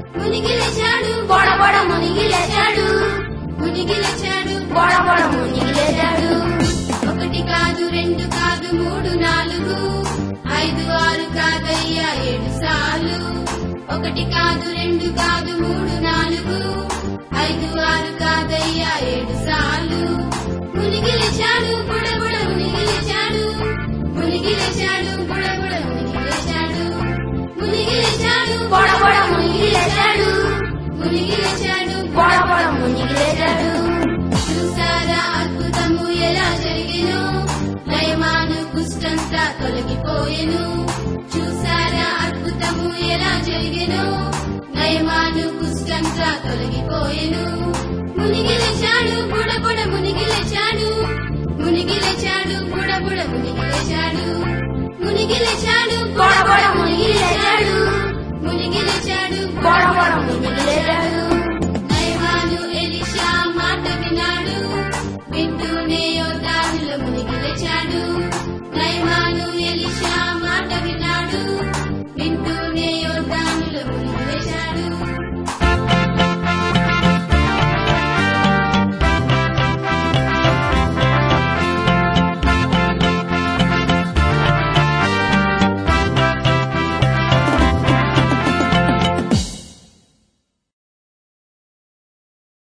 మునిగి లేచాడు బొడ బొడ మునిగి లేచాడు మునిగి లేచాడు బొడ బొడ మునిగి లేచాడు ఒకటి కాదు రెండు కాదు మూడు నాలుగు ఐదు ఆరు కాదయ్యా ఏడు సార్లు ఒకటి కాదు రెండు కాదు మూడు నాలుగు ఐదు ఆరు కాదయ్యా ఏడు సార్లు మునిగి లేచాడు బుడ బుడ మునిగి లేచాడు మునిగి లేచాడు బుడ బుడ మునిగి లేచాడు మునిగి లేచాడు బొడ బొడ మునిగి లేచాడు మునిగి లేచాడు బొడ బొడ మునిగి లేచాడు చూసారా అద్భుతము ఎలా జరిగెను నయమాను కుష్టంతా తొలగిపోయెను చూసారా అద్భుతము ఎలా జరిగెను నయమాను కుష్టంతా తొలగిపోయెను మునిగి లేచాడు బుడ బుడ మునిగి లేచాడు మునిగి లేచాడు బుడ బుడ మునిగి లేచాడు మునిగి లేచాడు బొడ బొడ మునిగి లేచాడు మునిగి లేచాడు బొడ బొడ మునిగి